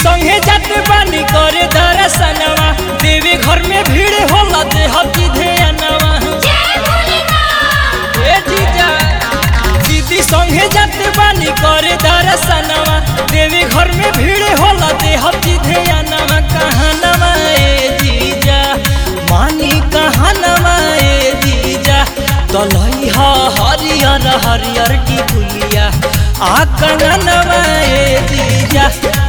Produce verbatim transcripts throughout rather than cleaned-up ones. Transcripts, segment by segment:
संगे जाते बानी करे दर्शनवा देवी घर में भीड़ होला देहती ध्यानवा ए जीजा दीदी संगे जाते बानी करे दर्शनवा देवी घर में भीड़ होला देहती ध्यानवा कहानवा ए जीजा मानी कहानवा ए जीजा तलई हा हरियर हरियर की पुलिया आ कंगनवा ए जीजा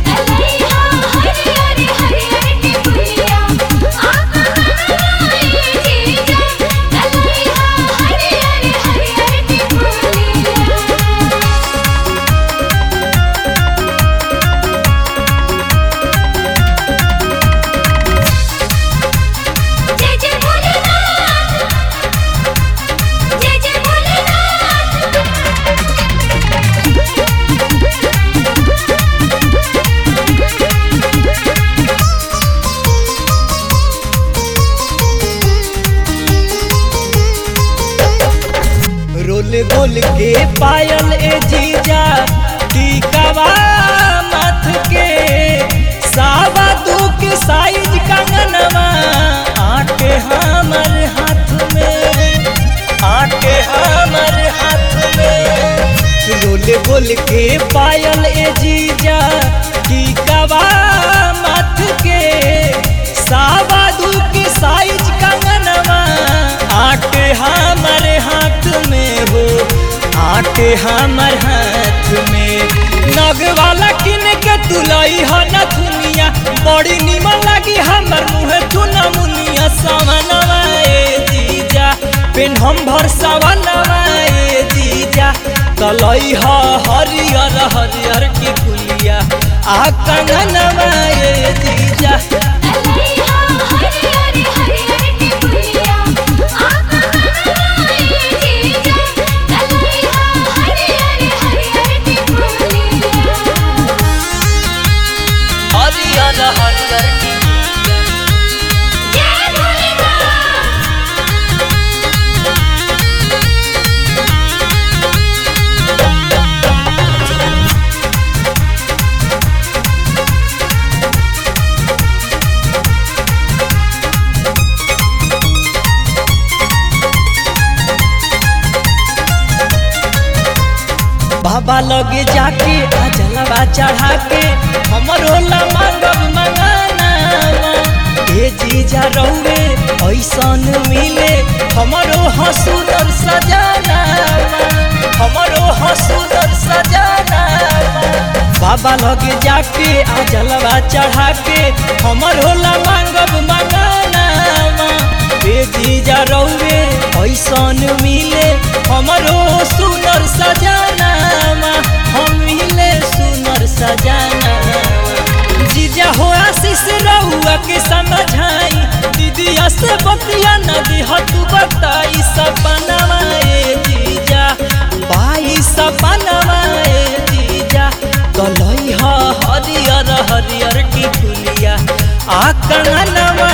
रोल गोल के पायल ए जीजा टीकावा माथ के सावा दू के साइज कंगनवा आके हमर हाथ में आके हमर हाथ में रोल गोल के पायल ए जीजा टीकावा माथ के सावा दू के साइज कंगनवा आके हमर हाथ में हो आके हमर हाथ में नग वाला किन के तुलई ह नथुनिया बड़ी निमन लगी हमर मुँह चुना मुनिया सवनवा ए जीजा पेन हम भर सवनवा ए जीजा तलई ह हरियर हरियर की पुलिया आ कंगनवा ए जीजा बाबा लगे जाके आ जलवा चढ़ा के हमरो ला मांगब मंगाना ए जीजा रहुए ऐसन मिले हमरो हसुदर सजाना हमरो हसुदर सजाना बाबा लगे जाके आ जलवा चढ़ा के हमरो ला मांगब मंगाना ए जीजा रहुए ऐसन मिले हमरो सुनर सजाना हम मिले सुनर सजाना जीजा हो आशीष रहुआ के समझाई दीदी से बतिया न दिह तू बताई सपनवा ए जीजा बाई सपनवा ए जीजा तलई ह हरियर हरियर की फुलिया आ कंगनवा